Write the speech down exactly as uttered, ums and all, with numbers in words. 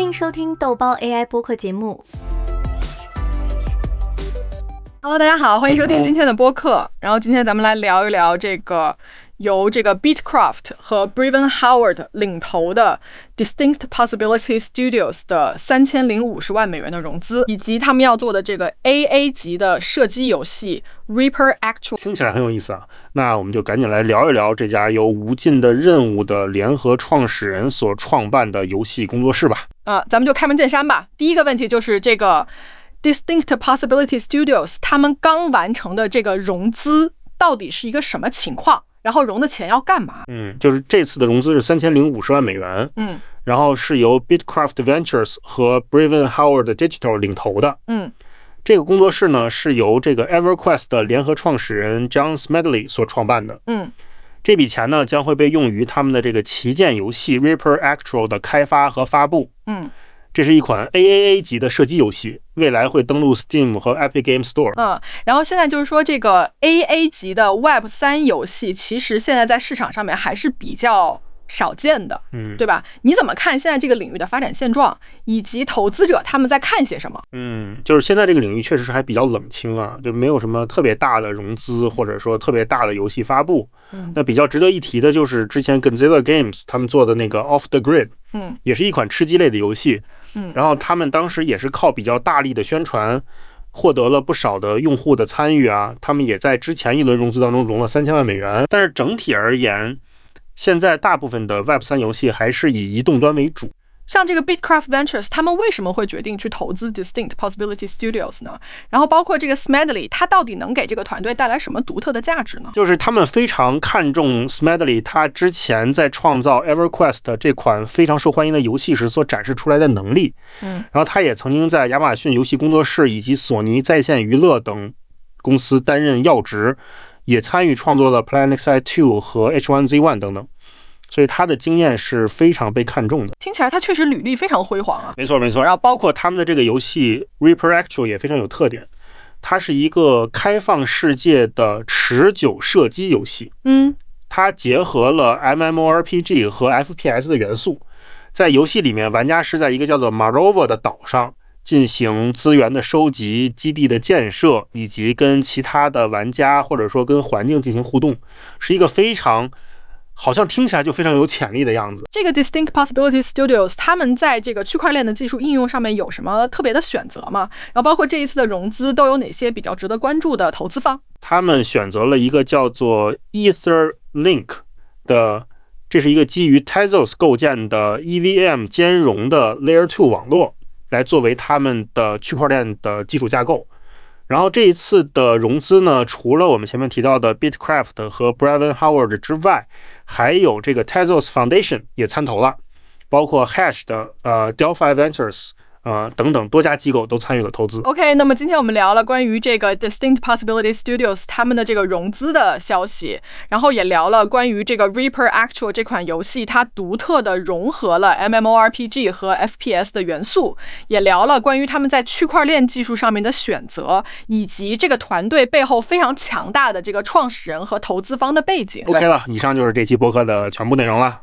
欢迎收听豆包 A I 播客节目。 Hello， 大家好，欢迎收听今天的播客。然后今天咱们来聊一聊这个由这个 Bitcraft 和 Breven Howard 领头的 Distinct Possibility Studios 的三千零五十万美元的融资，以及他们要做的这个 A A 级的射击游戏 Reaper Actual。 听起来很有意思啊，那我们就赶紧来聊一聊这家由无尽的任务的联合创始人所创办的游戏工作室吧。 啊、呃，咱们就开门见山吧。第一个问题就是这个 Distinct Possibility Studios 他们刚完成的这个融资到底是一个什么情况？然后融的钱要干嘛？ 嗯，就是这次的融资是三千零五十万美元， 嗯， 然后是由 Bitcraft Ventures 和 Breven Howard Digital 领头的， 嗯， 这个工作室呢是由这个 EverQuest 的联合创始人 John Smedley 所创办的， 嗯， 这笔钱呢将会被用于他们的这个旗舰游戏 Reaper Actual 的开发和发布， 嗯。 这是一款 A A A 级的射击游戏，未来会登陆 Steam 和 Epic Game Store。 嗯，然后现在就是说，这个 A A 级的 Web 三 游戏，其实现在在市场上面还是比较少见的， 嗯， 对吧？你怎么看现在这个领域的发展现状，以及投资者他们在看些什么？ 嗯，就是现在这个领域确实是还比较冷清啊，就没有什么特别大的融资，或者说特别大的游戏发布。 嗯， 那比较值得一提的就是之前 Gonzilla Games 他们做的那个 Off the Grid， 嗯， 也是一款吃鸡类的游戏。 嗯， 然后他们当时也是靠比较大力的宣传，获得了不少的用户的参与啊。他们也在之前一轮融资当中融了三千万美元。但是整体而言，现在大部分的 Web 三 游戏还是以移动端为主。 像这个 Bitcraft Ventures 他们为什么会决定去投资 Distinct Possibility Studios 呢？然后包括这个 Smedley 他到底能给这个团队带来什么独特的价值呢？ 就是他们非常看重 Smedley 他之前在创造 EverQuest 这款非常受欢迎的游戏时所展示出来的能力。 嗯， 然后他也曾经在亚马逊游戏工作室以及索尼在线娱乐等公司担任要职，也参与创作了 PlanetSide 二和 H 一 Z 一 等等。所以他的经验是非常被看重的。 听起来他确实履历非常辉煌啊。 没错没错，然后包括他们的这个游戏 Reaper Actual 也非常有特点，它是一个开放世界的持久射击游戏。 嗯， 它结合了 M M O R P G 和 F P S 的元素。在游戏里面，玩家是在一个叫做 Marova 的岛上进行资源的收集、基地的建设，以及跟其他的玩家或者说跟环境进行互动，是一个非常好像听起来就非常有潜力的样子。 这个 Distinct Possibility Studios 他们在这个区块链的技术应用上面有什么特别的选择吗？然后包括这一次的融资都有哪些比较值得关注的投资方？ 他们选择了一个叫做 EtherLink 的，这是一个基于 Tezos 构建的 E V M 兼容的 Layer 二 网络，来作为他们的区块链的基础架构。然后这一次的融资呢，除了我们前面提到的 Bitcraft 和 Breven Howard 之外，还有这个 Tezos Foundation 也参投了，包括 Hash 的呃 Delphi Ventures 呃等等多家机构都参与了投资。 OK， 那么今天我们聊了关于这个 Distinct Possibility Studios 他们的这个融资的消息，然后也聊了关于这个 Reaper Actual 这款游戏它独特的融合了 M M O R P G 和 F P S 的元素，也聊了关于他们在区块链技术上面的选择，以及这个团队背后非常强大的这个创始人和投资方的背景。 OK 了，以上就是这期播客的全部内容了。